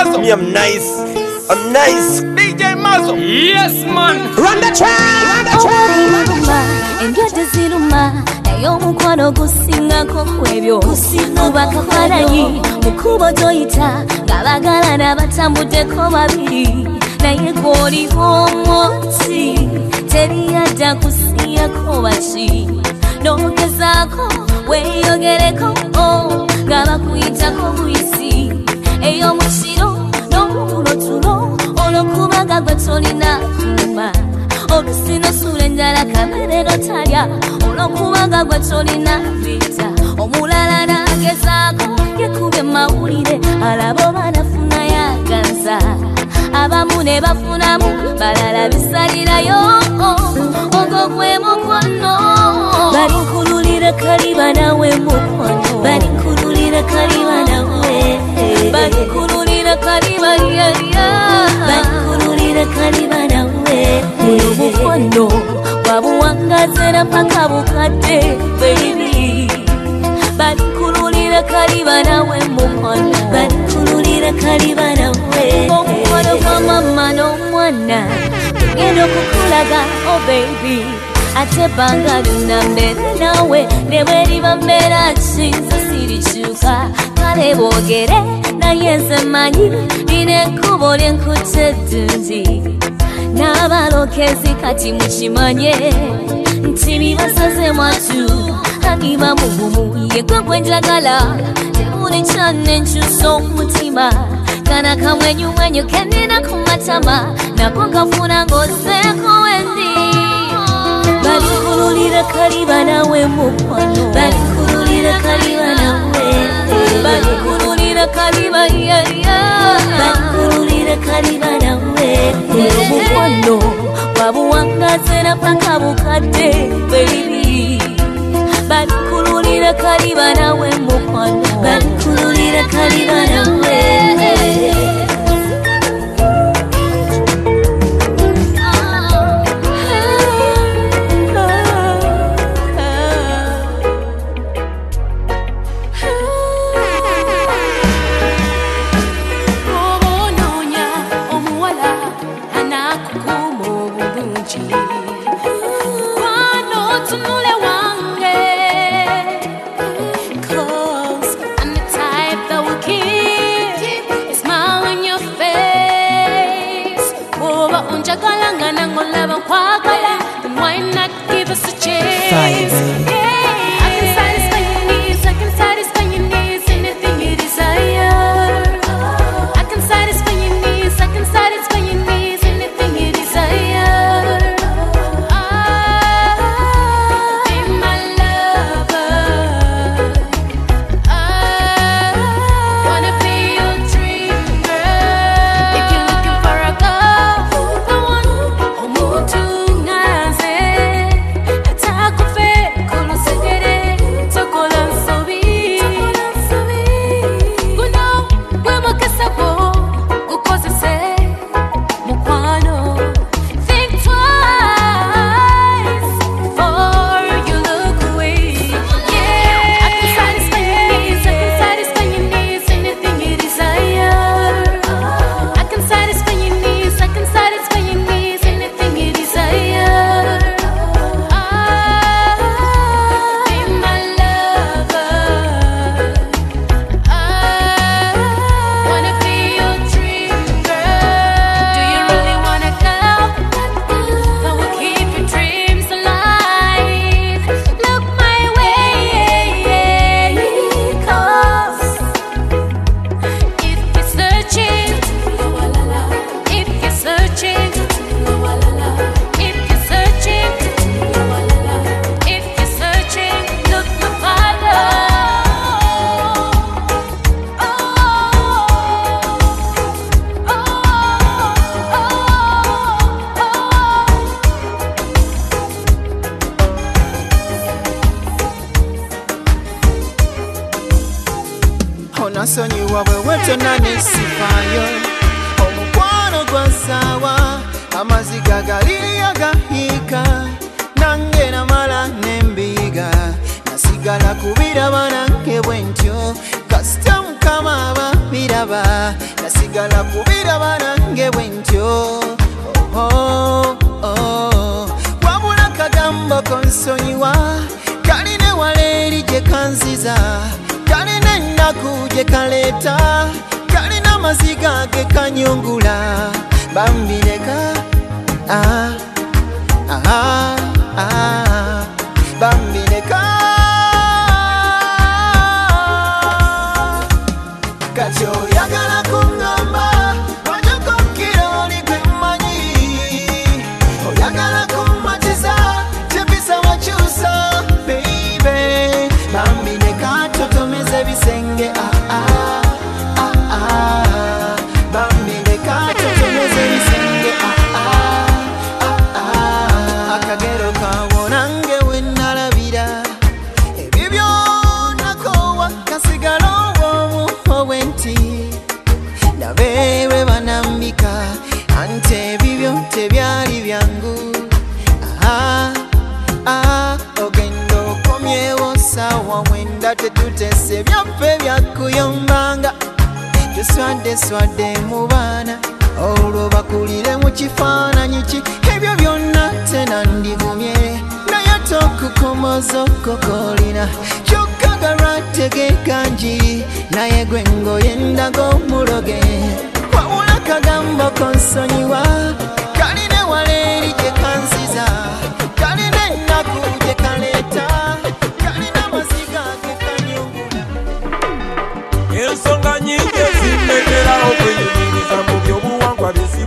Mazo. Me, I'm nice. I'm nice. DJ Mazo. Yes, man. Run the track. Run the track. Enjoy ziruma. Nayo mukwano gusingako kwebyo. Kubakafaranyi. Mukubo toyita. Ngabagala nabatambuddeko babiri. Naye goli omwoti. Teriyadda kusiyako baki. Nogezaako weeyogereko. Ngabakuyitako buyisi. Eyo mukiro n'omulo tulo. Olokubaga gwe tolina kuma. Olusino sula enjala kamere notalya. Olokubaga gwe tolina vita. Omulala nagezaako yekube mawulire. Alabo banafuna yaganza. Abamu ne bafunamu balala bisalirayo. Ogwo gwe mukwano. Balinkululira kaliba nawe mukwano. Balinkululira kaliba nawe. Balinkululira kaliba lya. Balinkululira kaliba nawe. Muno mukwano wabuwangaze na paka bukadde baby. Balinkululira kaliba nawe mukwano. Balinkululira kaliba nawe. Omukwano kwa mama n'omwana tugenda okukulaga oh baby. Ate banga lunambere nawe nebweriba mbeera kinza sirikyuka. Kale boogere naye nze manyi lina ekkubo lyenkutte eddungi. N'abalokezi kati mukimanye nti bibasaze mwatu agiba mugumu ye gwe gwe njagala. Tebuli kyanenkyusa omutima. Kana kamwenyumwenyu kenina ku matama nako kafuna ng'oseeko wendi. Balinkululira kaliba nawe mukwano. Balinkululira kaliba nawe. Balinkululira kaliba yaya. Balinkululira kaliba nawe. Mukwano wabuwangaze na paka bukadde baby. Balinkululira kaliba nawe mukwano. Balinkululira kaliba nawe. Nasonyiwa bwe wetona nesifayo. Omukwano gwa ssaawa amaziga gali agahiika. Nange namala nembiga nasigala kubiraba nange bwentyo kasita mukama ababira biraba nasigala kubiraba nange bwentyo wabula kagambo konsonyiwa kaline waleeri gye kanziza kaline ennaku gye kaleeta kalina maziga ge kanyungula bambireka bambireka kati oyagala kuŋŋamba wajjako kiroli gwe mmanyi oyagala kummatiza kyepisa wakyusa beibe bambireka totomeza ebisenge bambireka totomeza ebisenge akagero kawonange wenalabira ebibyo nakowa kasigala obwenti nabewe banambika ante ebibyo tebyali byangu ogendo komyewo sawa mwenda tetutese byaffe byakuyombanga tuswadde mu baana olwo bakulire mu kifaananyi ki ebyo byonna tenandigumye naye tokukomoza okokolina kyokka galwategeka njiri naye gwe ngoyendaga omuloge wabula kagambo konsonyiwa kaline waleeri gye kanziza kaline ennaku gye kaleeta kalina maziga ge kanyungula ensonga nyingi ezinnetera okwenyumiriza mu byobuwangwa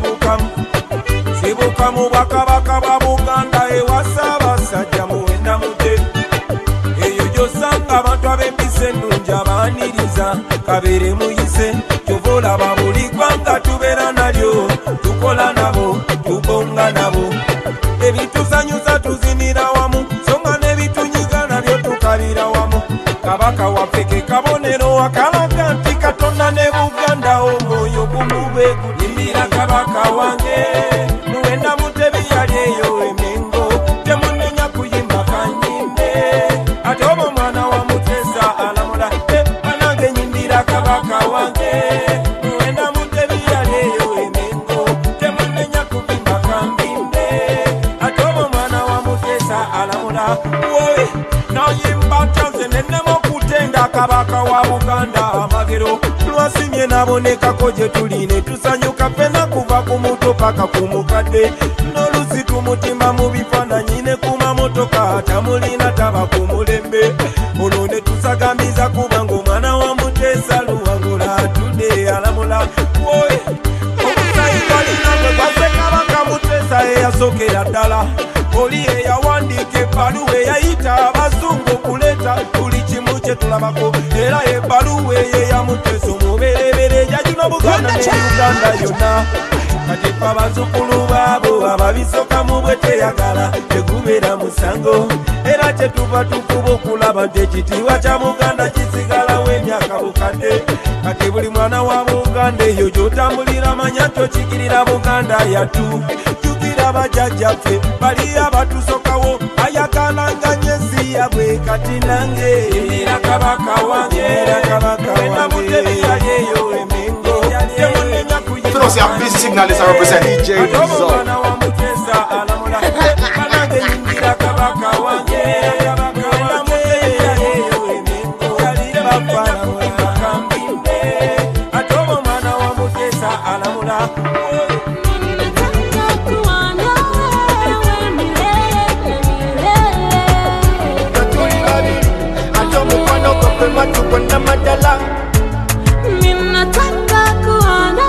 bisibuka mu bakabaka ba Buganda ewa Ssaabasajja Muwenda Mutebi eyo gy'osanga abantu ab'empisa ennungi abaaniriza kabeere muyise kyova olaba buli ggwanga tubeera nalyo tukola nabo tubonga nabo ebituzanyuza tuzinira wamu songa n'ebitunyiga nabyo tukalira wamu kabaka waffe ke kabonero akalaga nti Katonda ne Buganda omwoyo gumube gulimbira kabaka wange Muwenda Mutebi yali eyo emengo temunenya kuyimba kanyimbe ate obo mwana wa Mutesa alamula anange nyimbira kabaka wange Muwenda Mutebi yali eyo emengo temunenya kuyimba kanyimbe ate obo mwana wa Mutesa alamula wowe nayimba tanze nenemo kutenda kabaka wa Buganda amagero lwasimye nabonekako gye tuli ne tusanyuka ffenna kuva ku muto paka ku mukadde n'olusi tumutimba mu bifaananyi ne ku mamotoka tamulina taba ku mulembe olwo ne tusagambiza kuba ng'omwana wa Mutesa Luwangula atudde alamula wowe omusayi balina gwe baze kabaka Mutesa eyasookera ddala oli eyawandiika ebbaluwa eyayita abazungu okuleeta buli kimu kye tulabako era ebbaluwa eyo eya Mutesa omubereberye yajuna Buganda ne Uganda yonna kati ffe abazzukulu baabo ababisoka mu bwe teyagala tegubeera musango era kyetuva tufuba okulaba nti ekitiibwa kya Buganda kisigalawo emyaka bukadde kati buli mwana wa Buganda eyo gy'otambulira manya tokikirira Buganda yatu bajjajjaffe bali abatusokawo ayagalanga nyezi yabwe kati nange era kabaka wange Muwenda Mutebi yali eyo emengo temunenya kuyimba mwana wa Mutesa alamula anange nyimbira kabaka wange Muwenda Mutebi yali eyo emengo tebafaanamula kambimbe ate obo mwana wa Mutesa alamula Matukwenda madala ninataka kuona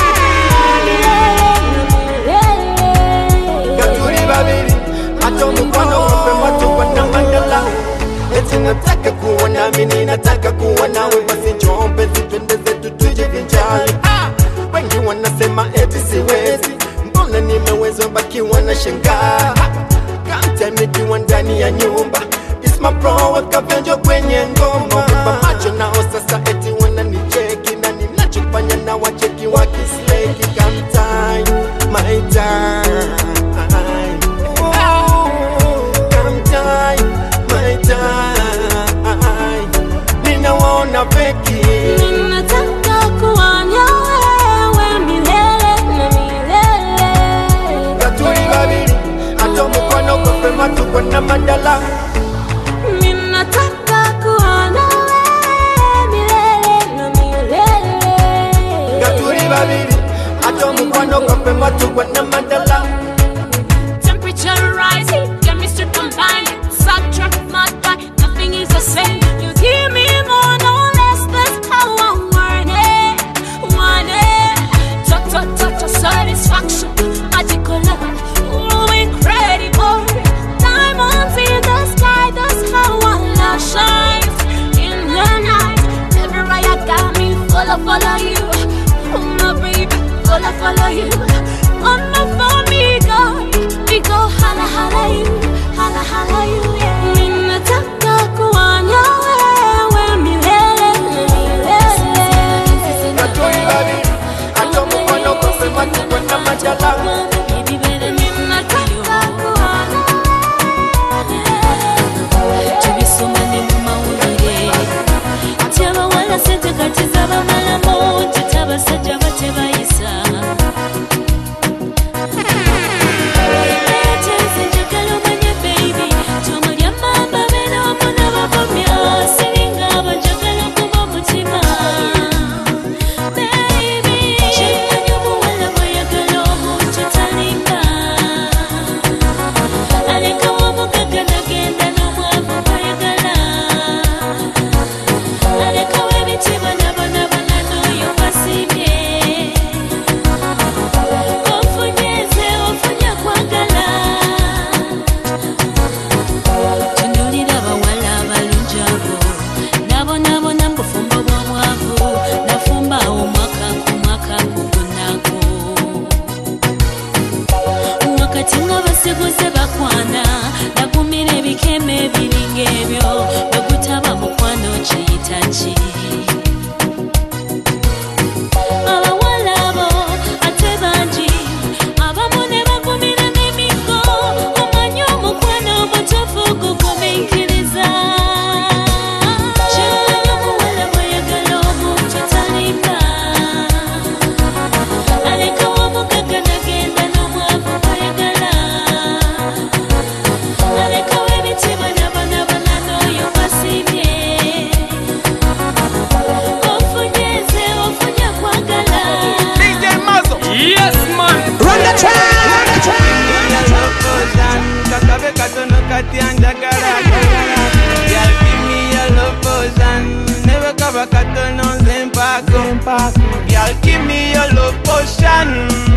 Gatuli babiri Ato mukwano wape matukwenda madala Eti nataka kuona mini nataka kuona we basi njombe zitwende zetu tujivinjari Wengi wanasema eti siwezi Mbona nimeweza baki wanashangaa Kante nikiwa ndani ya nyumba It's my bro wakavenjo kwenye ngoma Wapa macho nao sasa eti wananicheki Na ninachofanya na wacheki wakisleki Come time, my time Come time, my time Ninawaona peki ninataka kuona kati anjagala. Girl, give me your love potion. Never cover katono zempako. Girl, give me your love potion.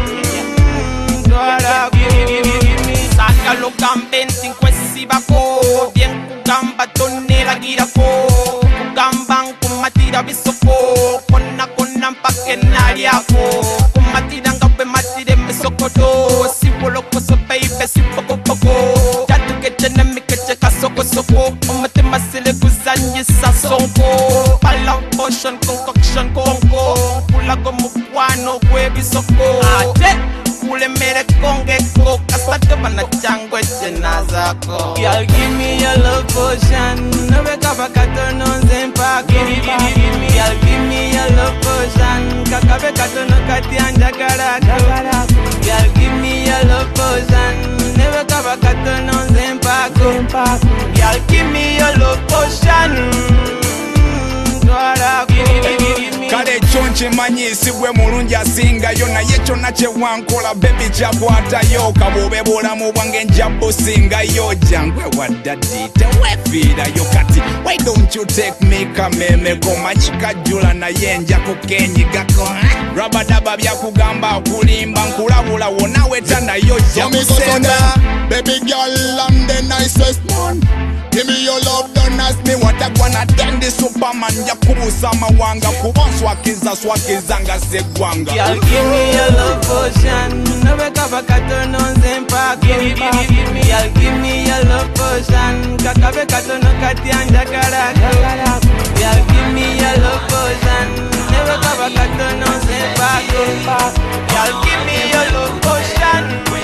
Give me. Sácalo campen sin cuesibako. Bien kugamba tonera girako. Kugamban kumatira bisoko. Kona mpakenaliako. Kumatira ngabe matire mesokoto. Sipoloko so baby sipokopoko. Jatu keche nemi keche kasoko soko. Omate masile kuzanyisa sonko. Palang potion concoction konko. Pula como guano kwebi soko. Kule mere konge ko kasate bana changwe jenazako. Girl, give me your love potion. No be kaba katono zempako. Girl, give me your love potion. Kakabe katono kati anjagala. Girl, give me your love potion. Never kaba katono zempako. Girl, give me your love potion. Kale chonche manyisi bwe mulungi asingayo naye kyonna kye wankola bebi kyakwatayo kabobe bulamu bwange nja busingayo jangwe waddaddi tewefiirayo kati why don't you take me kameme komanyi kajjula naye nja kukenyigako rabadaba byakugamba okulimba nkulabula wonna wetanayo jja musenda. Baby girl, I'm the nicest man. Give me your love, don't ask me what I wanna tell the Superman. Yakubusa mawanga, kubanswakiza swakiza nga segwanga. Girl, give me your love potion. No be kaba katono zempako. Girl, give me your love potion. Kakabe katono kati anjagala. Girl, give me your love potion. Never kaba katono zempako. Girl, give me your love potion.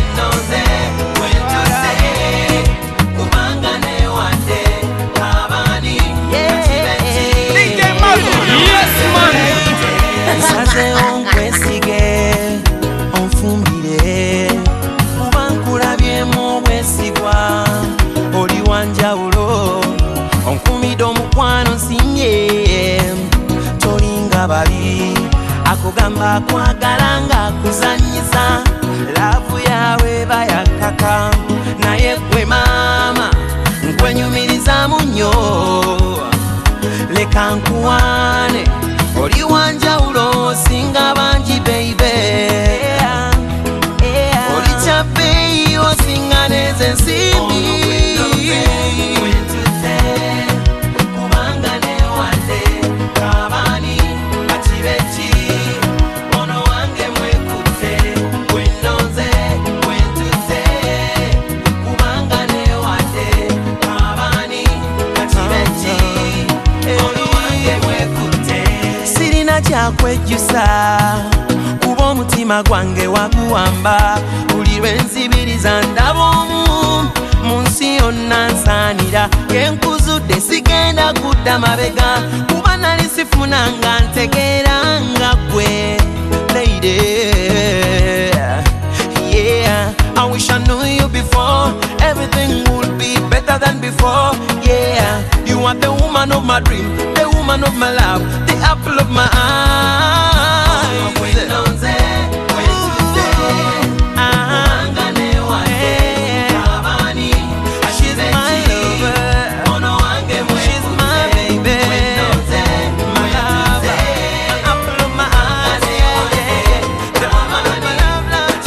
Nsaze onkwesige onfumbire kuba nkulabyemu obwesigwa oli wanjawulo onkumidde omukwano nsinye tolinga bali akugamba akwagala nga akuzanyisa laavu yawe bayakaka naye gwe maama nkwenyumirizamu nnyo leka nkuwane oli wanjawulo singa bangi baby oli kyabbeeyi osinga neze ensimbi kubanga newadde kabani bakibeki ono wange mwekutte wenonze wentute kubanga newadde kabani bakibeki ono wange mwekutte sirina kyakwejjusa kuba omutima gwange waguwamba buli lwe nzibiriza ndaba omu mu nsi yonna nsaanira kenkuzudde sigenda kudda mabega kuba nali sifunanga ntegeera nga ggwe lady. Yeah, I wish I knew you before. Everything would be better than before. Yeah, you are the woman of my dream, the woman of my love, the apple of my eye. She's my lover. She's my baby. My lover. My apple of my eye. The woman of my love, love,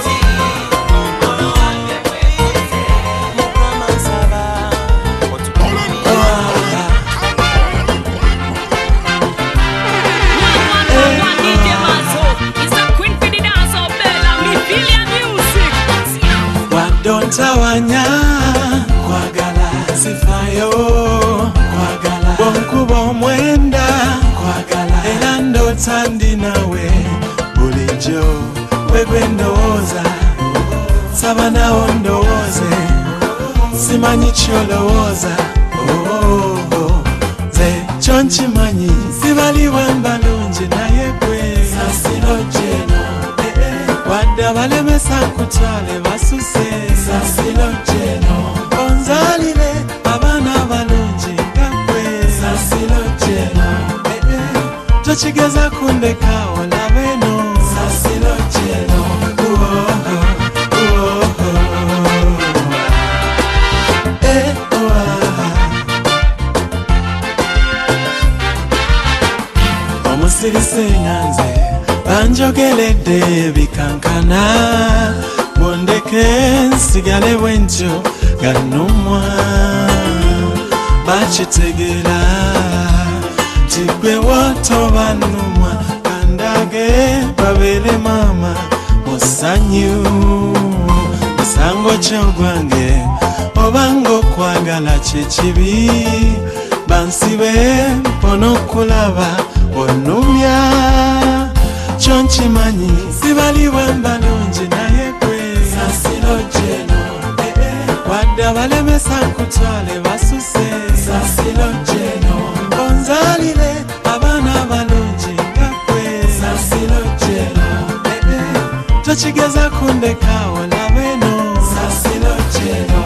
Tawanya kwagala sifayo kwagala bonkuba omwenda kwagala era ndota ndi nawe bulijjo wegwe ndowooza saba nawo ndowooze simanyi kyolowooza nze kyo nkimanyi sibaliwe mbalungi naye gwe sasiro jeno wadde abalemesa nkutwale basuse sasiro jeno onzalire abaana abalungi nga gwe sasiro jeno tokigeza kundeka olabeno sasiro jeno sirisenganze banjogeledde bikankana bondeke nsigale bwentyo ganumwa bakitegera tigwe wotoba numwa kandage babere mama musanyu musango kyogwange obango kwagala kyekibi bansibe mpono kulaba onumya kyonkimanyi sibaliwe mbalungi naye gwe sasilo jeno wadde abalemesa nkutwale basuse sasilo jeno onzalire abaana balungi nga gwe sasilo jeno tokigeza kundeka olabeno sasilo jeno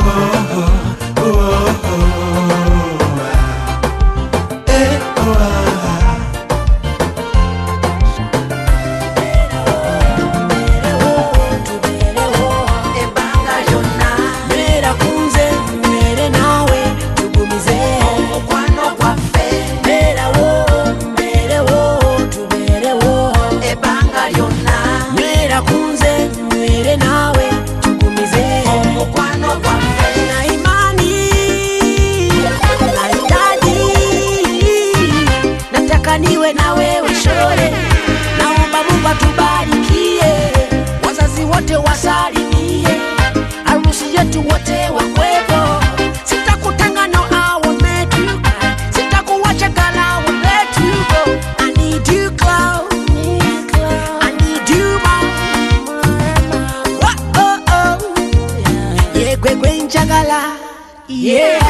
niwe na wewe shore, naomba Mungu atubarikie, wazazi wote wasalimie, harusi yetu wote wakwepo, sitakutanga no I won't let you cry, sitakuacha girl I won't let you go, I need you close, I need you more, oh oh oh, yeah gwe njagala, yeah.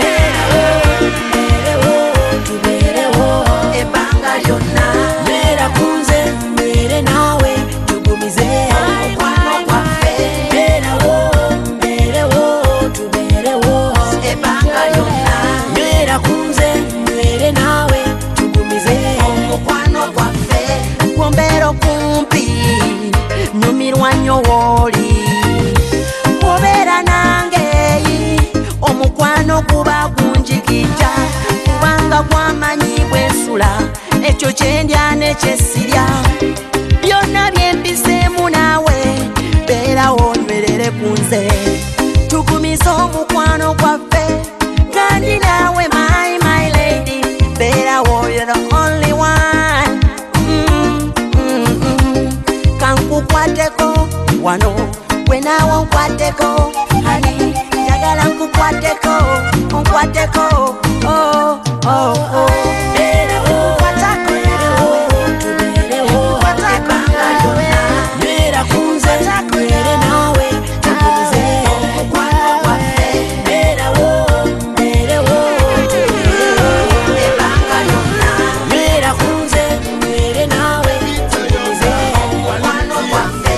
Woli obera nange omukwano kuba kunjigija kubanga kwamanyi bwensula ekyo kyendya nekyesirya byonna byembiseemu naawe beerawo nywerere kunze tugumiza omukwano gwaffe kandi naawe my lady beerawo you're the only one kankukwateko wano wenawo nkwateko hani njagala nkukwateko nkwateko oh oh oh beerawo kwatako tubeerewo kwatako beera kunze beere nawe tukuze omukwano beerawo beerewo ebanga lyonna beera kunze beere nawe tukuze omukwano gwaffe.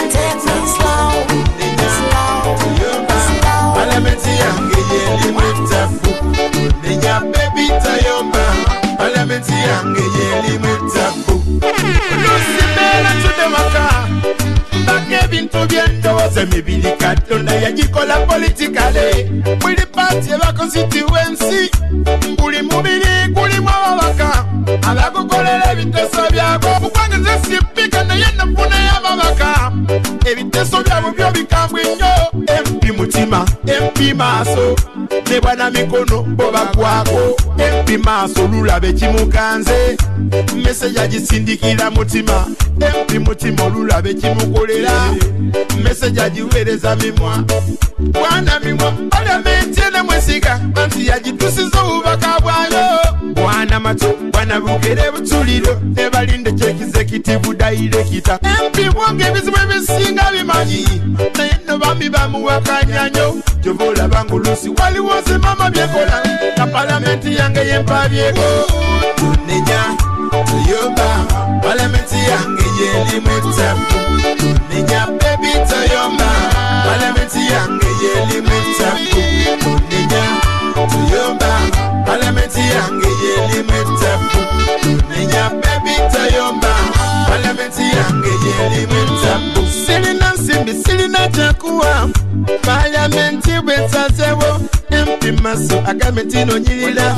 Mibili katonda yagikola politikale buli party eba constituency buli mubiri gulimu ababaka abagukolera ebiteeso byabo mukwange sipika naye nafuna y'ababaka ebiteeso byabo byo bikambwe nnyo MP mutima MP maaso ne bwana mikono bo bakwako MP maaso lulabe kimukanze message agisindikira mutima MP mutima lulabe kimukolera message agiweereza mimwa bwana mimwa parliament ene mwesiga anti yagitusiza obubaka bwayo bwana matu bwana bugere butuliro ebalinde executive director MP bwange ebizibu ebisinga bimanyi naye no bambi bamuwakanyanyo jovola bangulusi waliwo zimama byekola na parliament yange yempabyeko tunenya tuyomba parliament yange yelimu etapu tunenya baby tuyomba parliament yange yelimu etapu tunenya tuyomba parliament yange yelimu etapu tunenya baby tuyomba parliament yange yelimu etapu silina nsimbi silina kyakuwa parliament bwetazewo MP maso agamenti no nyirira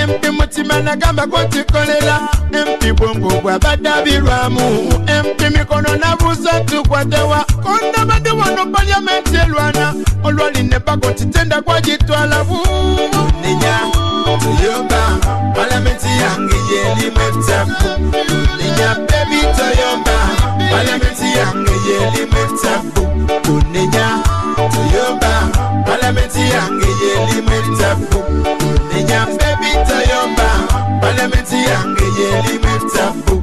MP mutima nagamba kotikolera MP bwongo bwabadabirwamu MP mikono nabuza tukwatewa konda bade wano parliament elwana olwali nebako titenda kwa jitwala ninya toyomba parliament yange yeli metafu ninya baby toyomba parliament yange yeli metafu ninya toyomba parliament yange yeli metafu ninya baby toyomba parliament yange yeli metafu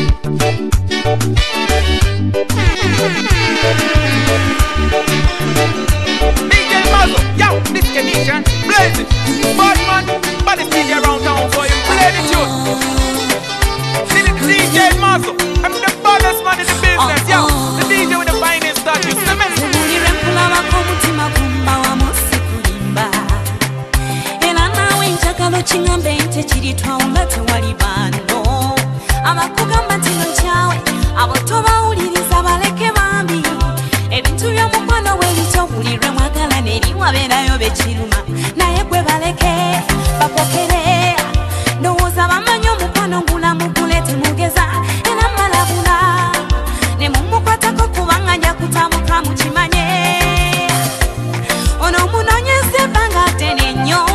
DJ Mazo, yo, this condition, blaze it. Badman, but it's DJ around town for you, play the tune. DJ Mazo, I'm the baddest man in the business, yo. The DJ with the finest touch, you see me? Chingambe nte chiri twaunga tewali bando abakugamba ntino kyawe abo tobawuliriza baleke bambi ebintu by'omukwano webitobulirwe mwagala neriwa beerayo bekiruma naye gwe baleke bakokere ndowooza bamanyi omukwano ngulamu gulete mugeza era malabula ne mumukwatako kubanga nja kutamuka mukimanye ono munonyeze ebbanga ddene nnyo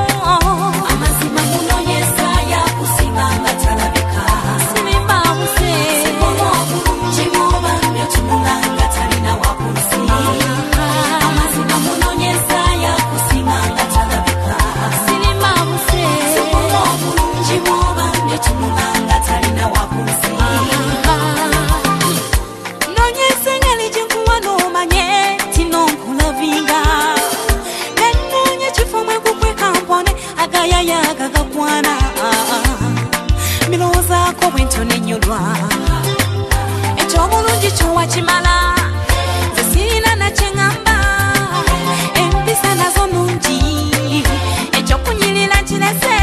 ekyobulungi kyowakimala zesirina nakyengamba empisa nazo nungi ekyokunyirira kirese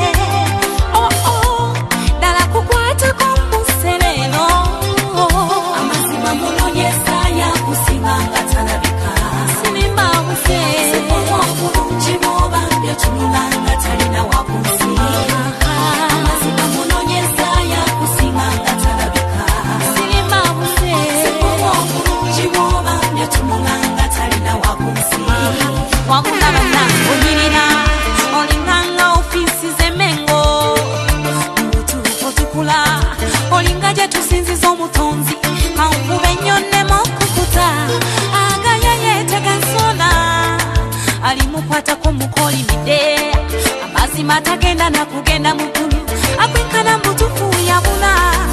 ddala kukwatako musereno amazima munonyesa yakusinga nga talabika sinimba buse obulungi bwoba byotunula nga talina wakunsi amazima munonyesa yakusinga nga talabika sinimba buse obulungi bwoba byotunula nga talina wakunsi wakulabana onyirira olinganga ofisi z'Emengo otukula olinga gye tusinziza omutonzi kankube nnyo nnema okukuta agayayetega nsona alimukwatako mukolimidde amazima tagenda nakugenda mukulu akwinkana mbutufu yabula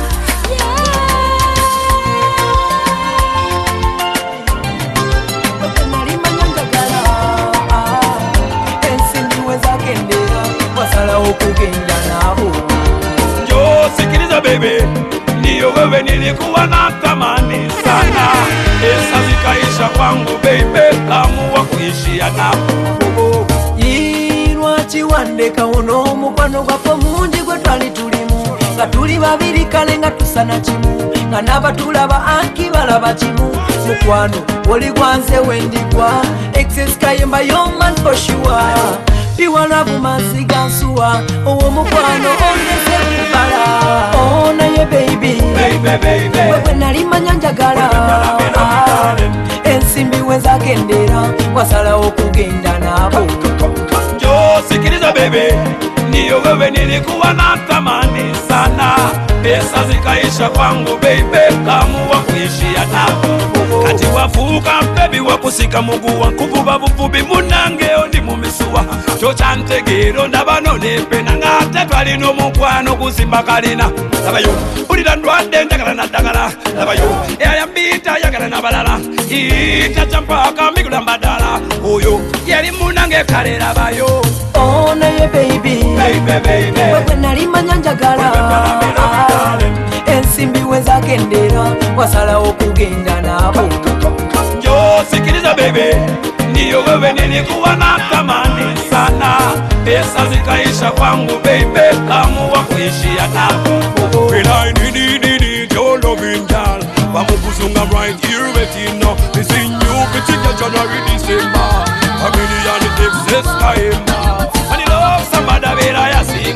okugenda nabo jo sikiliza bebe ndiyo wewe nilikuwa na tamani sana pesa zikaisha kwangu bebe kaamua kuishia nabo lwaki wandeka ono omukwano gwaffe mungi gwe twali tulimu nga tuli babiri kale nga tusana kimu nga n'abatulaba anki balaba kimu mukwano oli gwanze wendigwa excess kayemba yoman for sure piwalabu masiga nsuwa owo mukwano onyeze kubala onaye baby wewe nalimanya njagala ensimbi wezagendera wasalawo okugenda nabo jo sikiliza bebe ndiyo wewe nilikuwa na tamani sana pesa zikaisha kwangu bebe kaamua kuishia nabo kati wafuka bebi wakusika mugu wankuvuba bufubi munange ondi mumisuwa kyokyantegeero ndabano nepena ngate twalina omukwano kuzimba kalina labayo ulira ndwadde njagala naddagala labayo eyayambita yagala nabalala ita kyampaka mbigula mbadala oyo yali munange kale labayo onaye baby wewe nalimanya njagala ensimbi wezagendera wasalawo okugenda nabo jo sikiliza bebe ndiyo wewe nilikuwa na tamani sana pesa zikaisha kwangu bebe kaamua kuishia nabo when I need your loving girl wamukuzunga right here waiting now this in you between January December a million excess time and you love somebody vera ya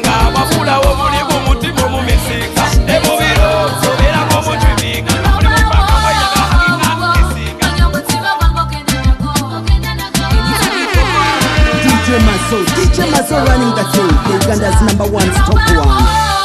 Uganda's #1 top one.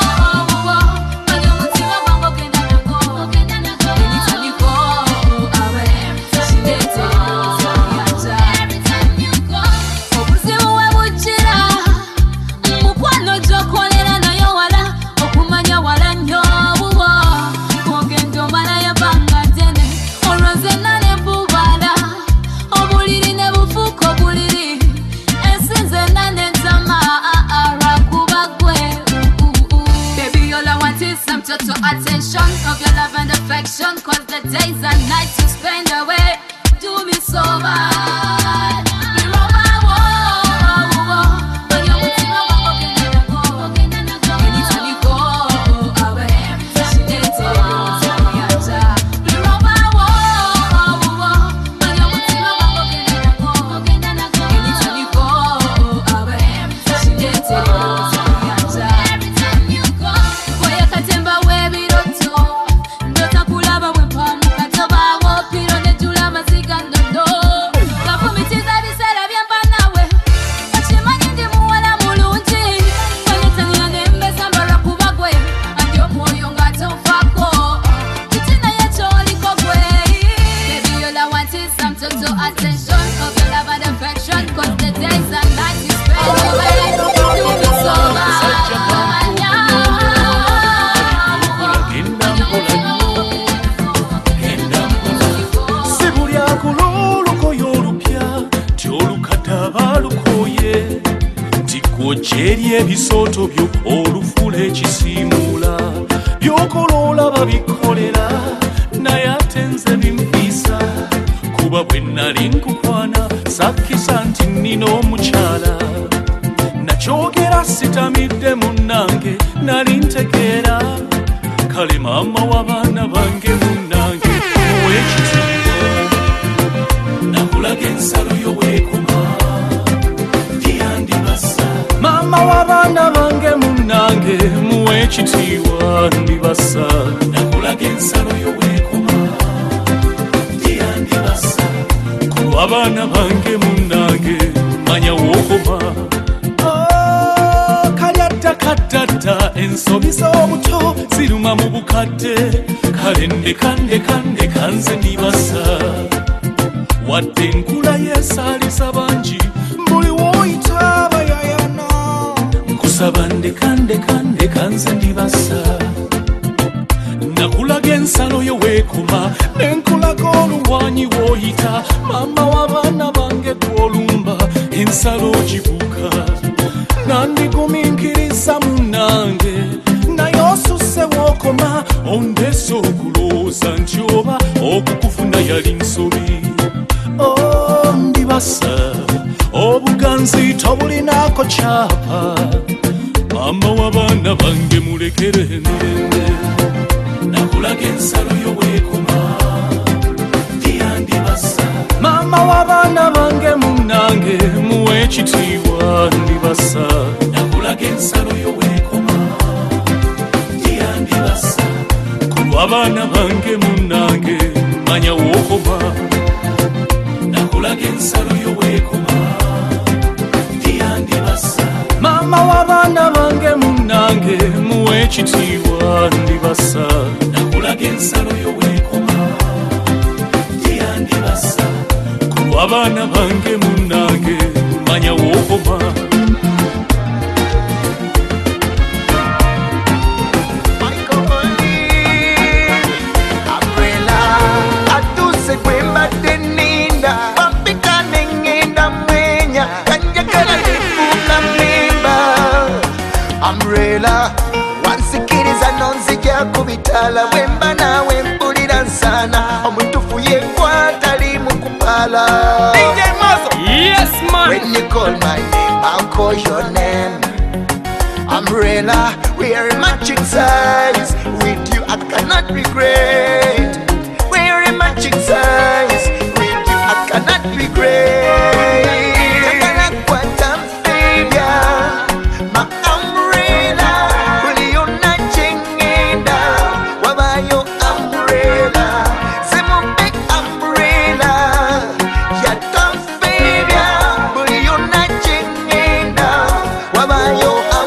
Attention of your love and affection, cause the days and nights you spend away do me so bad. You're on my wall, but you're with me, anytime you go away, she did it, you're on my wall, but you're with me, anytime you go away, she did it. Attention of your love and affection, cause the days and nights you spend away do me so bad. Sibulya kululuko y'olupya tyolukataba lukoye tikwojjerya ebisooto byo olufula ekisiimuula byokola olaba bikolera naye ate nze bimpiisa kuba bwe nali nkukwana sakkisa nti nnina omukyala nakyogera sitamidde munnange nali ntegeera kale maama w'abaana bange munnange ow'ekitiibwa nakulaga ensalo yo weekoma ndiyandibasa maama w'abaana bange munnange muw'ekitiibwa ndibasa nakulaga ensalo yo weekoma ndiyandibasa abaana bange munnange manya wookoma kalyaddakaddadda ensobi z'obuto ziruma mu bukadde kale ndekandeka nze ndibasa wadde enkula yeesaalisa bangi buli w'oyita bayayana nkusaba ndekandeka nze ndibasa nakulaga ensalo yo weekoma nenkulaga oluwanyi w'oyita maama w'abaana bange gw'olumba ensalo gibuka nandigumiikiriza munnange naye osusse w'okoma ondeese okulowooza nti oba okukufuna yali nsobi ndibasa obuganzi tobulinako kyapa maama w'abaana bange mulekere emirembe nakulaga ensalo yo weekoma ndiyandibasa maama w'abaana bange munnange muw'ekitiibwa ndibasa nakulaga ensalo yo weekoma ndiyandibasa kulw'abaana bange munnange manya wookoma nakulaga ensalo yo weekoma ndiyandibasa maama w'abaana bange munnange muw'ekitiibwa ndibasa nakulaga ensalo yo weekoma ndiyandibasa kulw'abaana bange munnange manya wookoma wansikiriza nonzija kubitala bwemba nawe mpulira nsana omutufu yekwata limu kupala Yes, man. When you call my name, I'll call your name. Umbrella, we are a matching size. With you, I cannot regret. We are a matching size. With you, I cannot regret. Yo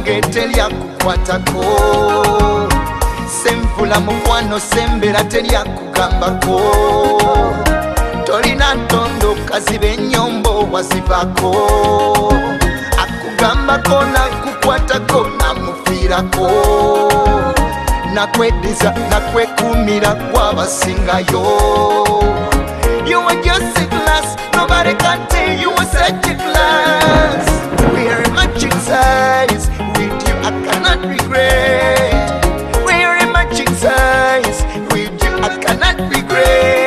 wange teryakukwatako semvula mukwano sembera teryakugambako tolina ntondo kaziba ennyombo wazibako akugambako nakukwatako namufiirako nakwediza nakwekumira kwabasingayo. You are just a class, nobody can tell you are such a class. We are matching size, with you I cannot regret. We are matching size, with you I cannot regret.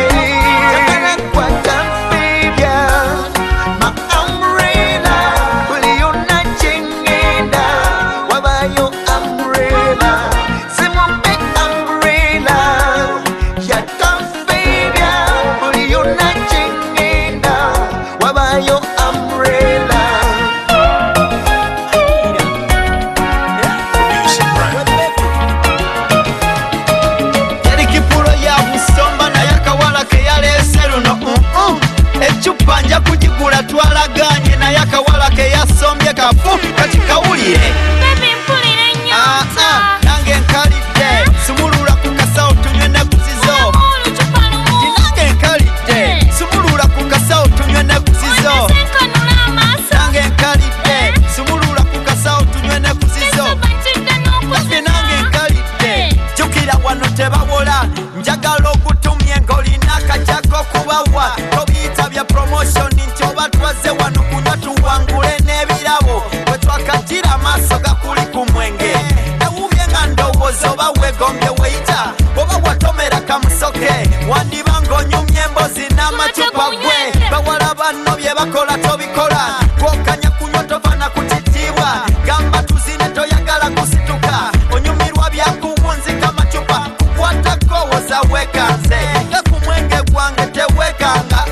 Banja kujigula twalaganye naye akawala ke yasombye kafu kati kawulire baby mpulire nyota nange nkalidde sumulula ku kasawo tunywe ne kuzizo nange nkalidde sumulula ku kasawo tunywe ne kuzizo nange nkalidde sumulula ku kasawo tunywe ne kuzizo nange nkalidde jukira wano tebawola njagala okutumye ng'olina akajako kubawa promotion nchoba twaze wano kunywa tuwangule n'ebirabo bwe twakatira amaaso gakuli ku mwenge ewubye nga ndowooza oba weegombye weyita oba watomera kamusoke wandiba ng'onyumya embozi n'amacupa gwe bawala banno bye bakola tobikola gwokanya kunywa tova na kutitiibwa gamba tuzine toyagala kusituka onyumirwa byakuwunzika amacupa kukwatako woza weekanze nga ku mwenge gwange teweekanga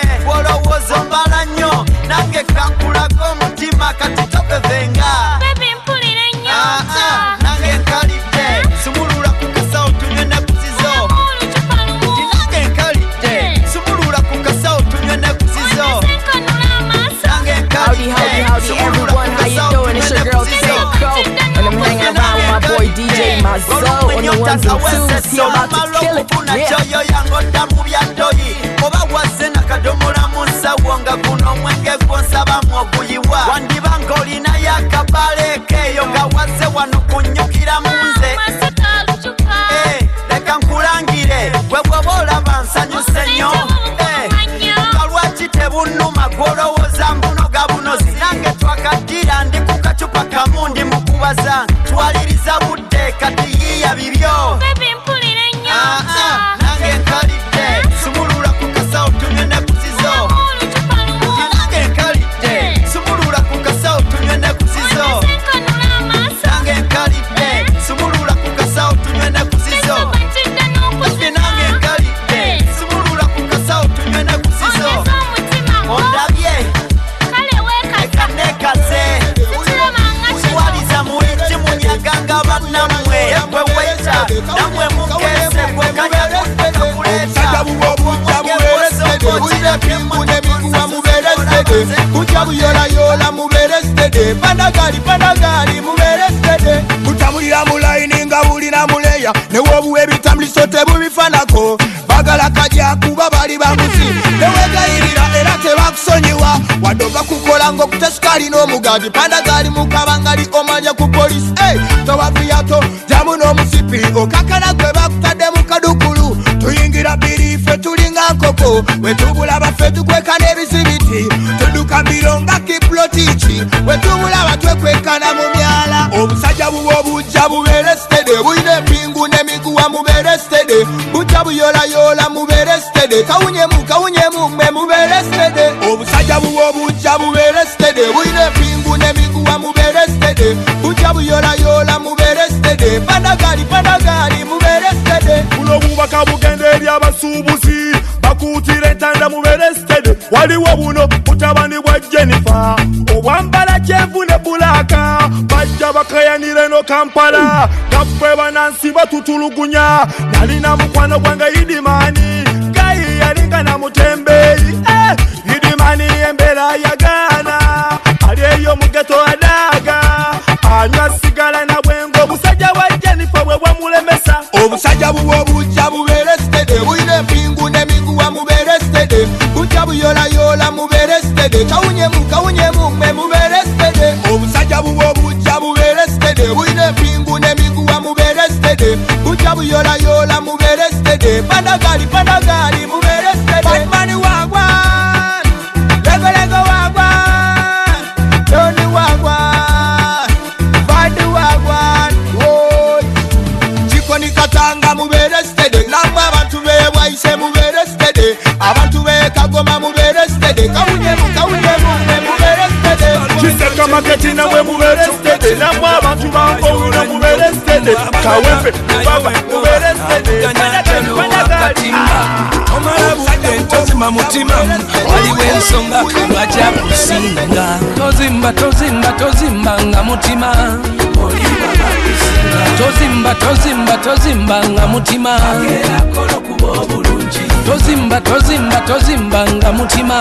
nange kankulaga omutima kati tobevenga baby mpulire nyota nange nkalidde sumulula ku kasawo tunywe ne kuzizo nange nkalidde sumulula ku kasawo tunywe ne kuzizo nange nkalidde sumulula ku kasawo tunywe ne kuzizo and I'm hanging around with my boy DJ Mazo on the ones and twos. He about to kill it. Wandiba ng'olina yakabale keyo nga wazze wano kunnyukira mu nze leka nkulangire gwe bw'oba olaba nsanyuse nnyo nga lwaki tebunnuma gw'olowooza mbunoga bunozi nange twakaddira ndi ku kacupa kamu ndi mu kubaza twaliriza budde kati yiya bibyo nange nkalidde sumulula ku kasawo tunywe ne kuzizo nange nkalidde sumulula ku kasawo tunywe ne kuzizo nange nkalidde sumulula ku kasawo tunywe ne kuzizo nange nkalidde sumulula ku kasawo tunywe ne kuzizo ondabye ekanekaze waliza muiti munyaganga bannamwe gwe weta namwe mukese gwe kanyakutteka kuleta kuja buyola mubere stede pandagali mubere stede kutamulira mulayini nga bulina muleya newobuwa ebitambuliso tebubifanako bagala kajja kuba bali bamusi newegayirira era tebakusonyiwa wadoga kukola ng'okutesukali n'omugabi pandagali mukabangali omanja ku polisi towaviyato jamu n'omusipi okakana gwe bakutadde mu kadukulu tuyingira birife tulinga nkoko wetubulaba ffe tukwekana ebizibiti tuduka mbiro nga kiplotichi wetubulaba twekwekana mu myala obusajja buba obujja bubeere stede bulina empingu n'emiguwa mubeere stede bujja buyola mubeere stede kawunyemu mwe mubeere stede obusajja buba obujja bubeere stede bulina empingu n'emiguwa mubeere stede bujja buyola mubeere stede pandagali mubeere stede buno bubaka bugenda eri abasuubuzi bakuutira entanda mubeere stede waliwo buno butabani bwa Jennifer obwambala kyenvu ne bulaka bajja bakayanire no Kampala gaffe banansi batutulugunya nalina mukwano gwange Idimani gayi yalinga na mutembeyi Idimani embeera yagaana ali eyo mu geto adaga obusajja buwo bujja bubeere stede buyina empingu n'emiguwa mubeere stede bujja buyolayola mubeere stede kawunyemu mwe mubeere stede obusajja buwo bujja bubeere stede buyina empingu n'emiguwa mubeere stede bujja buyolayola mubeere stede pandagali mubeere stede batmani wagwan lego wagwan doni wagwan fadi wagwan chikoni katanga mubeere stede namwe abantu bebwaise mubeere stede abantu bekagoma mubeere stede kawunyemu mubeere stede kiseka maketi namwe mubeere stede namwe abantu bankowuna mubeere stede kawefe baba mubeere stede omala budde ntozimba mutima waliwo ensonga lwaki akusinga tozimba nga mutima tozimba nga mutima tozimba nga mutima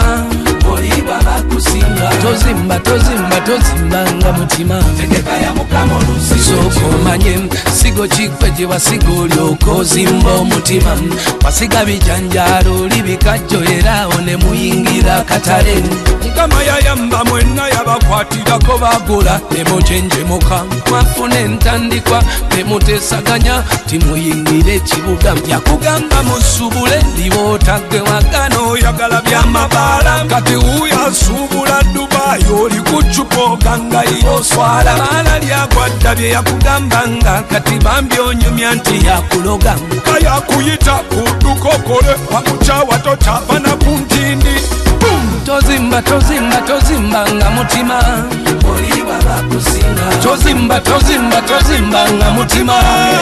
tozimba nga mutima sooka omanye sigo kikwe gye wasiga olyoka ozimba omutima wasiga bijanjalo oli bikajjo era one muyingira katale mukama yayamba mwenna yabakwatirako bagula nemujenjemuka mwafuna entandikwa nemutesaganya timuyingire ekibuga yakugamba musubule ndibootagwe wagana oyagala byamabaala kati wuyo asubula Dubai oli kucupa ogangayira oswala baala lyagwadda bye yakugambanga kati bambi onyumya nti yakuloga kayakuyita kudukokole wakukyawa totava na ku ntindi tozimba nga mutima oliba bakusinga tozimba nga mutima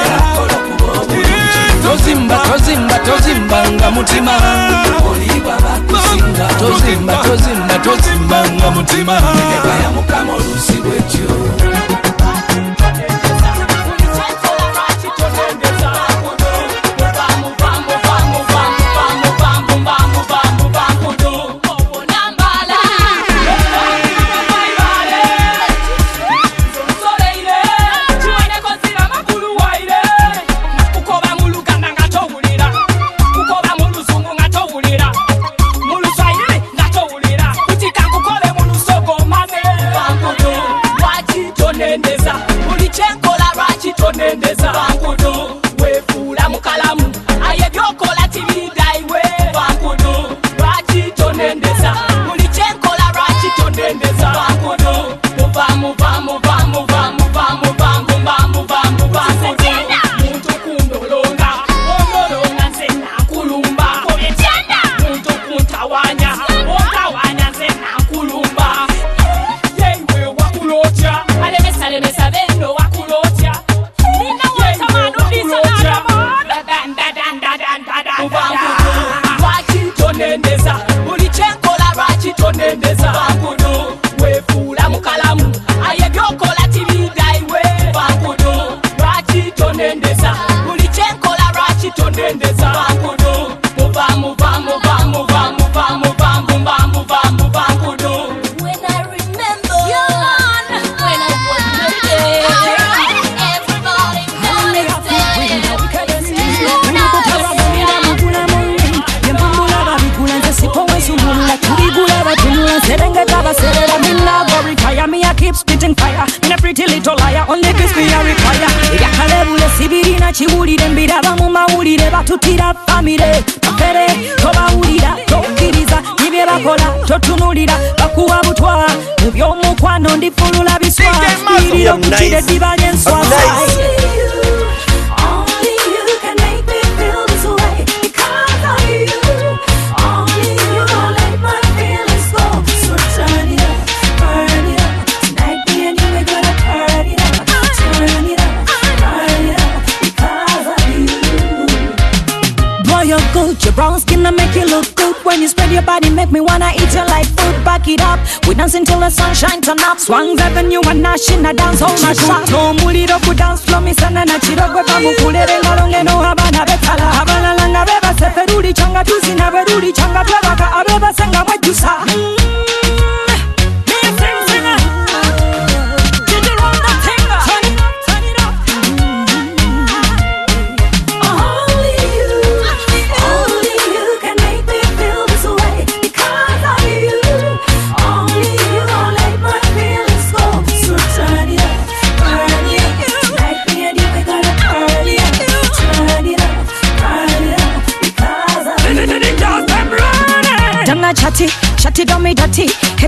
tozimba nga mutima oliba bakusinga tozimba nga mutima ya mukama olusi bwetyo kiwulire mbiraba mu mawulire batutira famire mafere tobawulira tokkiriza nibye bakola totunulira bakuwa butwa mu by'omukwano ndifulula biswa iriro kukire dibanye enswasa Your brown skin that make you look good. When you spread your body, make me wanna eat you like food. Back it up, we dancing till the sunshine turn up. Swans Avenue and Nash in a dance hall my shop. No muliro ku dance floor, me sana na chirogwe pamukulere ngalonge no habana betala. Habana langa beba seferuli changa tuzi na beruli changa twebaka abeba senga mwejusa. Did you run that thing up? Turn it up.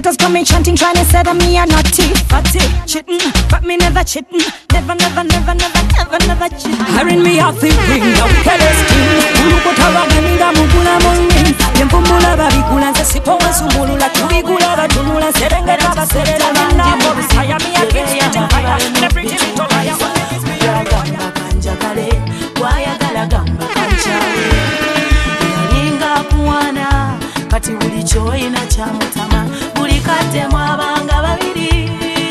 haters coming chanting, trying to say that me a naughty. Fatty, cheating, but me never cheating. Never cheating. Hiring me off the ring, the wickedest king. Ulukotara ganinga mugula mongi. Yempumbula babikula nzesipo wansumulula. Kubigula batunula serengeta baserera manambo. Bisaya mi against the fire. Everything is over. Gamba kanjakale, wayagala gamba kanchawe. Yalinga kuwana, kati buli choina cha mutama. Buli kate mwabanga babiri.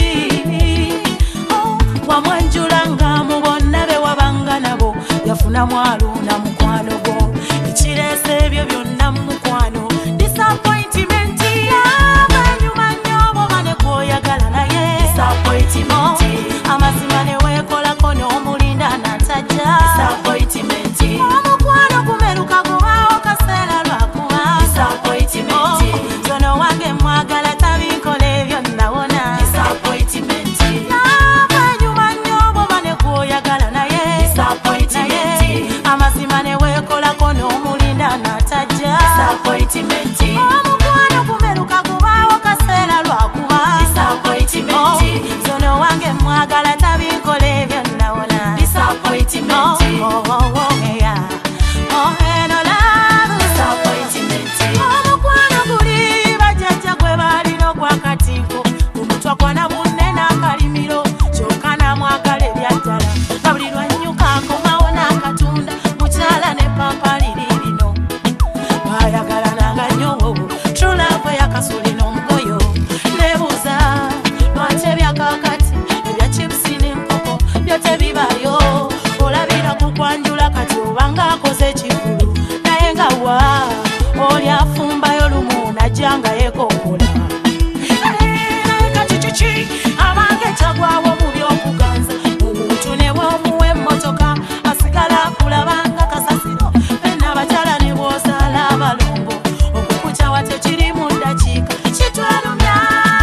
Wamwanjulanga mubonna be wabanga nabo. Yafuna mwalu na mukwano go. Ichirese ebyo byonna mukwano. Disappointment abanyuma nyobo bane koyagala naye. Disappointment amasimane wekola kono omulinda nataja. Disappointment omukwano kumeruka kubawo kaseera lwakuba. Disappointment zono wange mwagala tabikole ebyo nawona. Disappointment abanyuma nyobo bane koyagala naye. Disappointment amasimane wekola kono omulinda nataja. Disappointment omukwano kumeruka kubawo kaseera lwakuba. Disappointment zono wange mwagala tabikole ebyo nawona. Disappointment yeah. No love. Disappointment omukwano guli bajjajja gwe balina okwakatiko. Omutwa kwana munne n'akalimiro kyokka namwagala ebyaddala. Buli lwannyuka akomawo n'akatunda mukyala ne pampa liri lino. Bayagalanga nnyo true love yakasuli n'omugoyo. Nebuuza lwaki ebyakakati ebya chipsi n'enkoko byo tebibayo. Olabira kukwanjula kati obanga akoze ekikulu naye nga wa oli afumbayo lumu najjanga yekokola. Naye kati kiki abange kyagwawo mu by'okuganza. Omuntu ne bw'omuwa emmotoka asigala akulabanga kasasiro. Fenna abakyala ne bw'ozaala abalongo okukukyawa tekiri mu ddakiika. Kitwalumya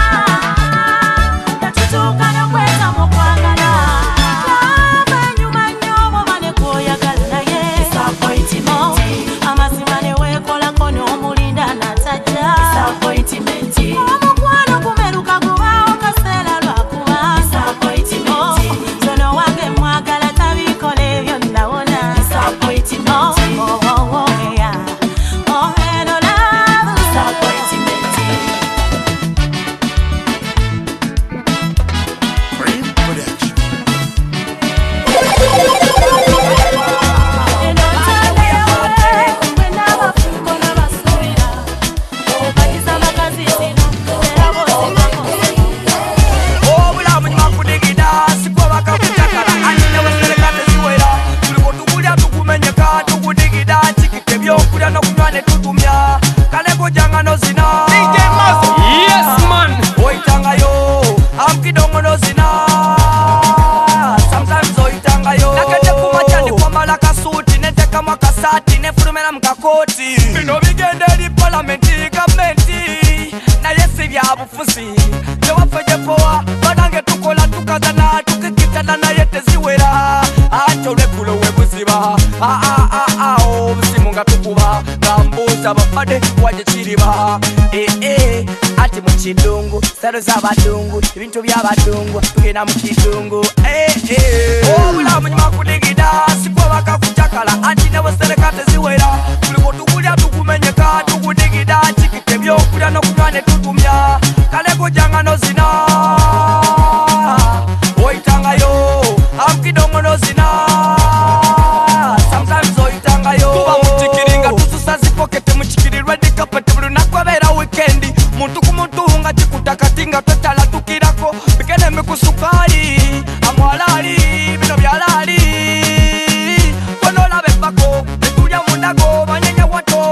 yatutuuka n'okweza mu kwagala. Abanyuma nnyo bo bane koyagala naye. Disappointment amazima ne weekolako n'omulinda nataja. Disappointment omukwano kumeruka gubawo kaseera lwakuba. Disappointment zono wange mwagala tabikola ebyo nawona. Disappointment yeah. No love. Disappointment obulamu nyuma kudigida sikwa bakakutakala ati newesereka teziwera. Tuliko tukulya tukumenyeka tukudigida tikite byokulya n'okunywa ne tutumya. Kale gojanga nozina yes man oyitangayo amkidongo nozina. Sometimes oyitangayo nakete kumacha ndi kwambala kasuti netekamu akasati nefulumira mukakoti. Bino bigenda eri palamenti gavumenti naye si bya bufuzi. Tewaffe gyepowa banange tukola tukazana tukikitana naye teziwera. Ate olweggulo webuziba obusimu nga tukuba nga mbuuza bafadde waje kiriba. Ati mu kidungu salo z'abadungu ebintu by'abadungu tugenda mu kidungu. Obulamu nyuma kudigida sikwa bakakutakala ati newesereka teziwera. Tuliko tukulya tukumenyeka tukudigida tikite byokulya n'okunywa ne tutumya. Kale gojanga nozina oyitangayo amkidongo nozina. Sometimes oyitangayo tuba mutikiri nga tususa zipokete mukikirirwe dikapete buli lunaku abeera wikendi. Muntu ku muntu nga kikutakati nga twetala tukirako bigene mikusukali amwalali bino byalali. Konolaba ebbako netulya mundago banyenya wato.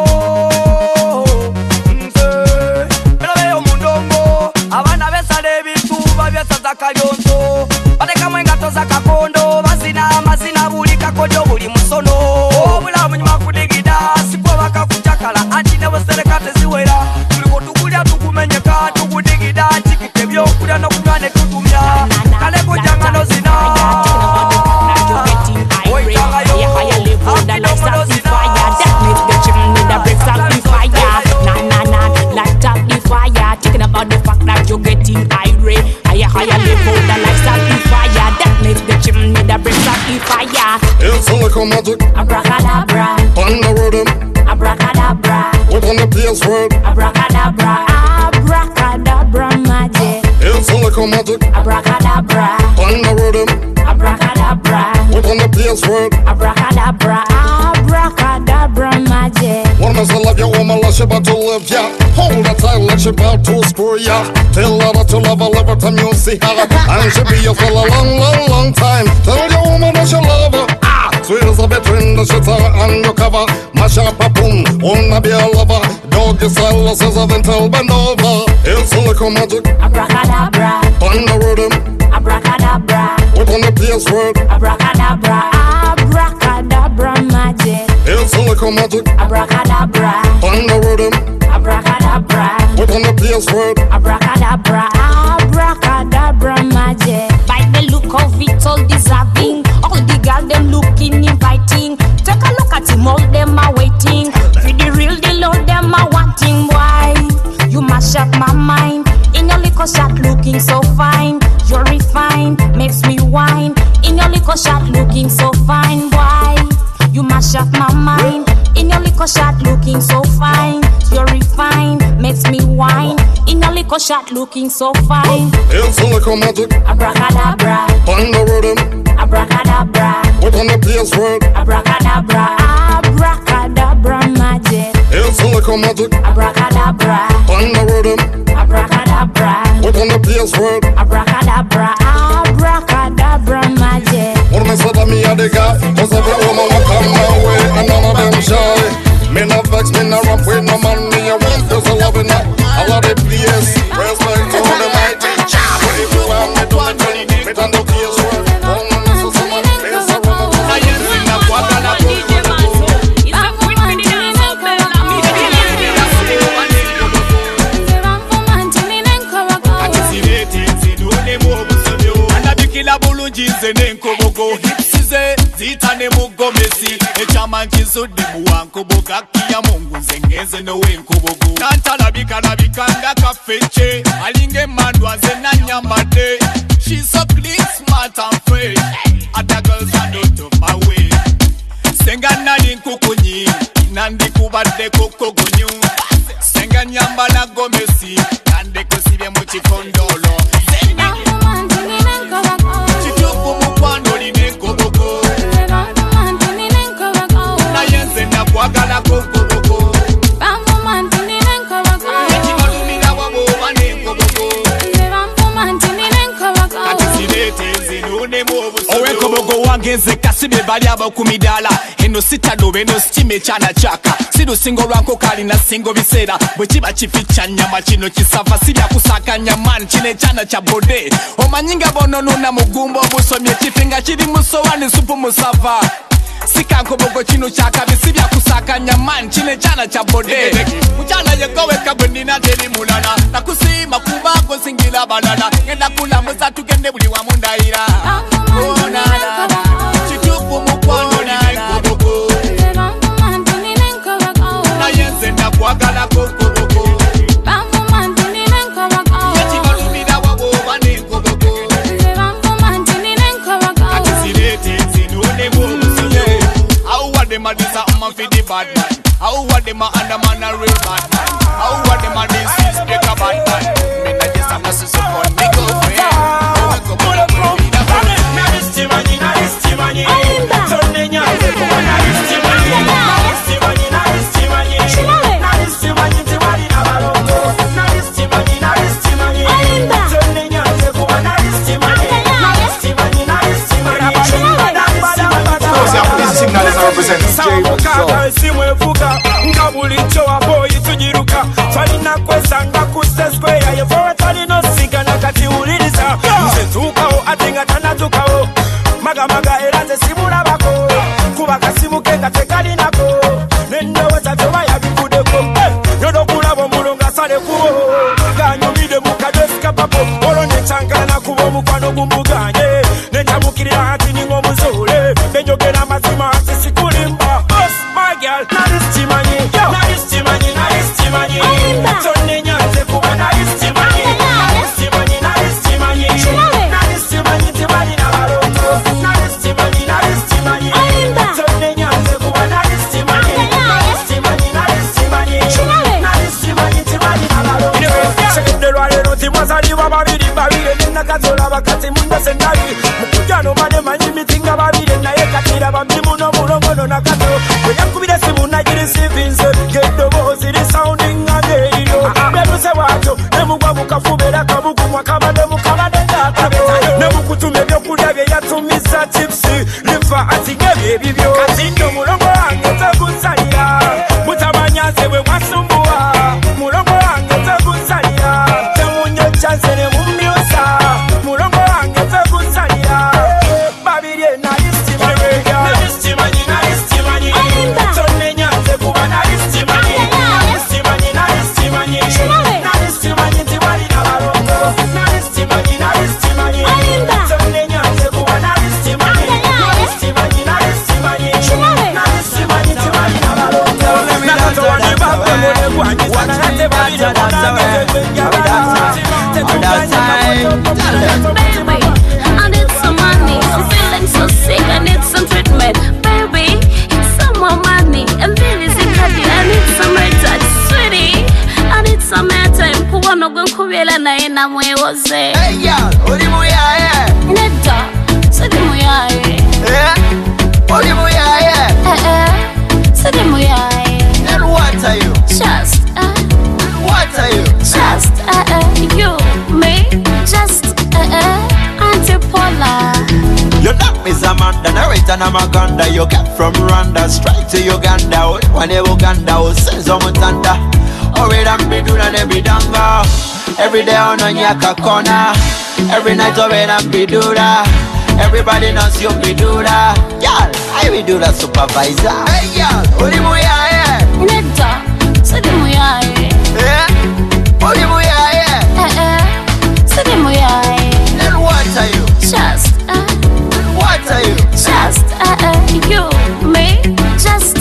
Nze birabeyo mundongo abaana besala ebintu babyesaza kalyonso. Batekamu engato za kakondo bazina amazina buli kakojo buli musono. Obulamu nyuma kudigida sikwa bakakutakala ati newesereka teziwera. Tuliko tukulya tukumenyeka tukudigida tikite byokulya n'okunywa ne tutumya. Kale gojanga nozina oyitangayo amkidongo nozina. That makes the chimney that breaks out the fire. Light up the fire. Talking about the fact little magic. Abracadabra. On the rhythm. Abracadabra. What on the PS word? Abracadabra. Abracadabra magic. It's a little magic. Abracadabra. On the rhythm. Abracadabra. What on the PS word? Abracadabra. Abracadabra magic. One must love your woman, let she about to live, yeah. Hold her tight, let she about to screw ya. Tell her that you love her, every time you see her. And she be your for a long, long, long time. Tell your woman that you love her. Sweet as a between the shit undercover. Mash up a boom, wanna be a lover. Doggy style, says of until bend over. It's a little magic. Abracadabra. On the rhythm. Abracadabra. What on the PS word? Abracadabra. Abracadabra magic. It's a little magic. Abracadabra. On the rhythm. Abracadabra. What on the PS word? Abracadabra. Abracadabra magic. By the look of it, all deserving. All the girls them looking inviting. Take a look at him, all them are waiting. For the real deal, all them are wanting. Why? You mash up my mind. In your liquor shot looking so fine. You're refined, makes me whine. In your liquor shot looking so fine. Why? You mash up my mind. In your liquor shot looking so fine. You're refined, makes me whine. In your liquor shot looking so fine. It's a little magic. Abracadabra. On the rhythm. Abracadabra. What on the PS word? Abracadabra. Abracadabra magic. It's a little magic. Abracadabra. On the rhythm. Abracadabra. What on the PS word? Abracadabra. Abracadabra magic. What me say to me a the guy? Cause every woman will come my way and none of them shy. Me not vex, me not rap with no man. Me a want just a loving that. I love the PS. Respect to the mighty. But if you want me to me turn me turn the PS word. Nze nenkobogo hipsize zita ne mugomesi echama nkizudde muwankoboga kiya mungu nze ngeze nowenkobogo nantalabika kafeche alinge mandwa nze nanyambadde. She's so clean, smart and fresh. Other girls are not of my way. Senga nali nkukunyi nandikubadde kokogonyu. Senga nyambala gomesi nandekosibye mu kikondolo. Kwagala kokoboko bamvuma ntinire nkoboko ekibalumira waboba n'enkoboko bamvuma ntinire nkoboko kati sirete nzinunemu obusobo owenkoboko wange nze kasibye bali abo ku midaala eno sitadoba eno sitima ekyana kyaka sirusinga olwankoka alina singo biseera bwe kiba kifi kya nnyama kino kisava sirya kusakanya mani kino ekyana kya bode omanyi nga bononuna mugumba obusomye kifi nga kiri mu sowani supu musava sikankobogo kino kyakabisi byakusakanya mani kino ekyana kya bode mukyana yegoweka bwe nina teri mulala nakusiima kubago singira balala genda kulamuza tugende buli wamu ndayira kituufu mukwano ninenkobogo naye nze nakwagala konkoboko yekibalumira waboba n'enkobogo kati sirete nzinunemu obusobo. How are them a this a for the bad man? How are them a underman a real bad man? How are them a this is break a bad man? Me not just a massive support me go for ya. simwevuga nga bulijjo waboyi tugiruka twalina kwesanga ku square yefowe twalina osigana kati wuliriza nze tuukawo ate nga tanatukawo magamaga era nze simulabako kuba kasimu ke nga tekalinako nendoweza vyoba yabivudeko yodokulaba omulo nga salekuwo ganyumide mukadesikapapo olwo nekyangana kuba omukwano gumuganye nenjamukirira ati ninga omuzuule benjogera amazima sisikulimba my girl, now this Timani, now this Timani, now this Timani. Sunday night, they come now this Timani, now this Timani, now this Timani, now this Timani, Timani na baroto, now this Timani, now this Timani. nakazola bakati munda senali mukujano mane manyi mitinga babire naye katira bamimu no mulongono nakato yakubira simu najiri sivinze gendo bozi ri sounding agayo bebuse wato nemugwa mukafubera kabuku mwakabade mukabade ngakabe nemukutume byokulya bye yatumiza tipsi limfa atigebye bibyo katindo mulongo wange takusalira mutamanyaze we wasumbuwa mulongo wange takusalira temunyo chansene mumyosa mulongo wange takusalira babirye na istimanya na istimanya na istimanya tonne nyanze kuba na istimanya na istimanya na istimanya na istimanya tiwali na barongo na istimanya na istimanya tonne nyanze kuba na istimanya na istimanya na istimanya na istimanya tiwali na barongo na katowani babwe mone kwanyisa na yate babire Baby, I need some money. I'm feeling so sick. I need some treatment. Baby, some more money. I'm feeling sick. I need some retouch, sweetie. I need some airtime. Kuwa no gun kubela na ina mwewoze. Hey girl, uri muyaye. Neta, sidi muyaye. Uri muyaye. Sidi muyaye. And what are you? Just, what are you? Just, you, me, just, anti-polar. You knock me Zamanda, narrator na Maganda. You get from Rwanda straight to Uganda. One Uganda, who says Omutanda. Ori dambi dula ne bidanga. Every day on Nyaka corner. Every night over dambi dula. Everybody knows you bidula. Girl, I will do the supervisor. Hey girl, uri muyaye. Neta, sidi muyaye. Uri muyaye. Sidi muyaye. Then what are you? Just, what are you? Just, you, me, just,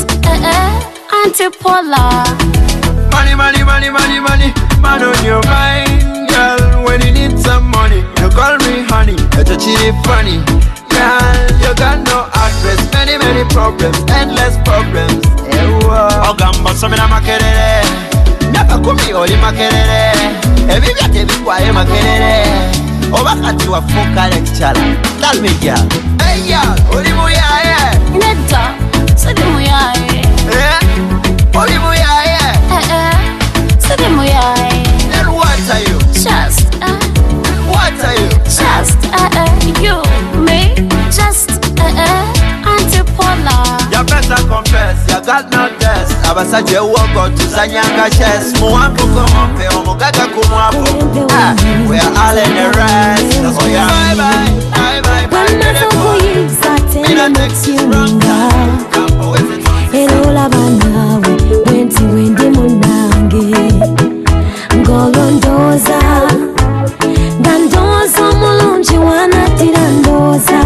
anti-polar. Money, money, money, money, money, man on your mind, girl. When you need some money, you call me honey. It's a chili funny, girl. You got no address, many, many problems, endless problems. Ogamba somina makerere, nyaka kumi oli makerere. Ebi byate bikwaye makerere. Obakati wafuka lecturer. Tell me, girl. Hey, girl, uri muyaye. Neta, sidi muyaye. Uri muyaye. Sidi muyaye. Then what are you? Just, what are you? Just, you, me, just, anti-polar. You better confess, you got no test. Abasaje woko tuzanyanga chess. Muwambu kumompe, omugaga kumwapo. We are all in the rest. Oh yeah. Bye bye, bye bye, bye. Mina tekisinga erola banawe wenti wendi munange ngolondoza ndandoza mulungi wanatira ndoza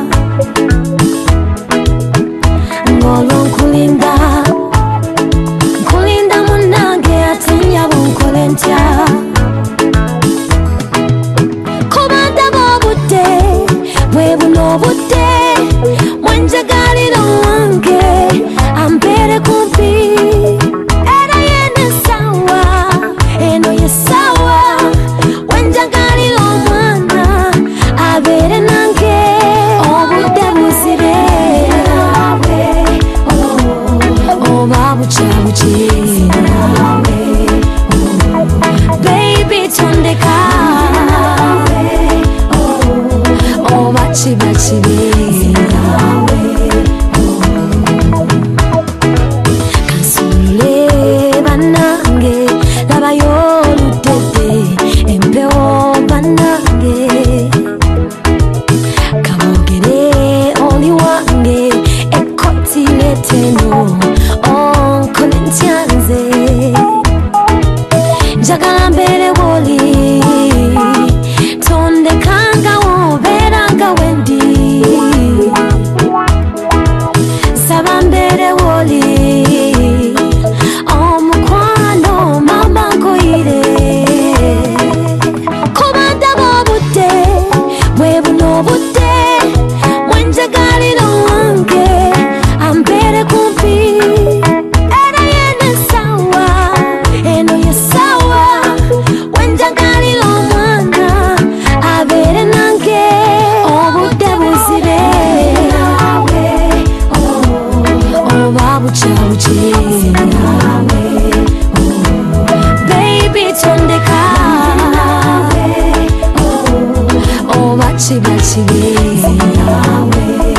ngolo nkulinda munange atinyabo nkole ntya kubanda bobudde bwebuno budde mwenjagaliro wange ambere kumpi era yene sawa eno ye sawa wenjagaliro omwana abere nange obudde buzire oba bukyabukye baby tondeka oba kiba kibi chiba chige nawe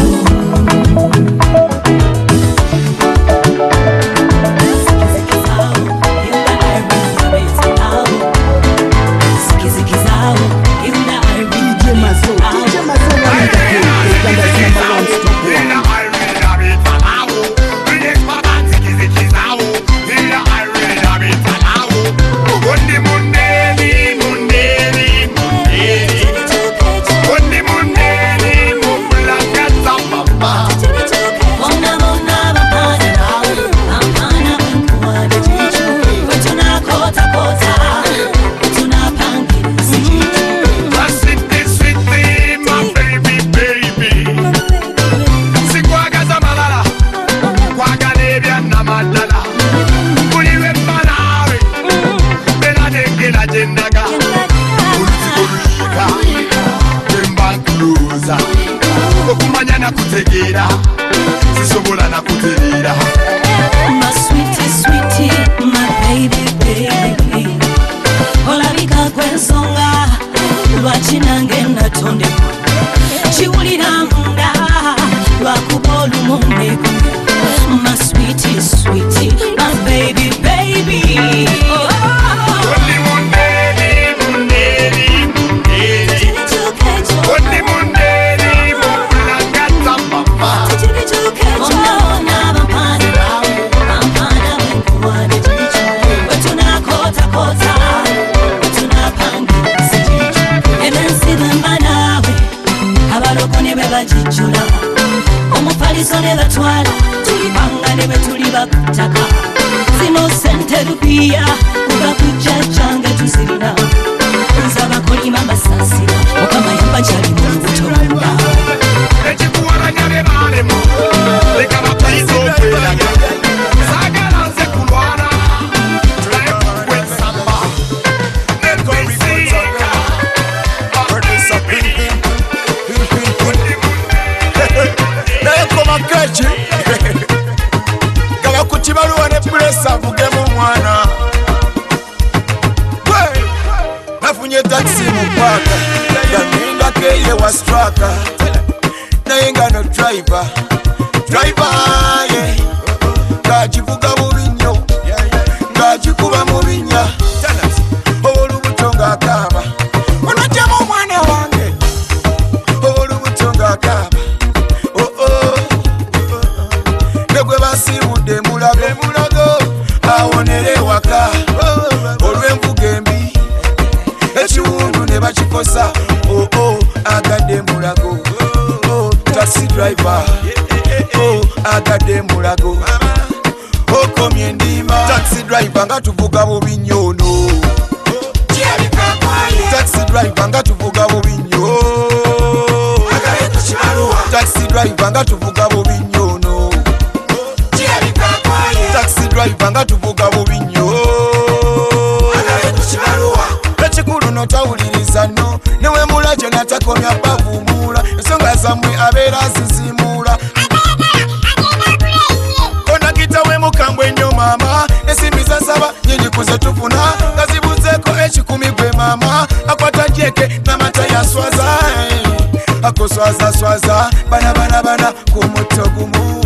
swaza bana kumutogumu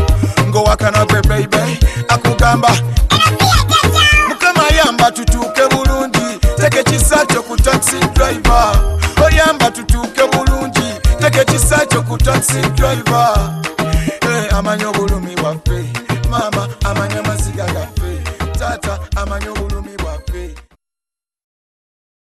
ngo wakana kwe baby akugamba mukama yamba tutuke bulungi teke kisacho ku taxi driver oyamba tutuke bulungi teke kisacho ku taxi driver amanyo bulumi wa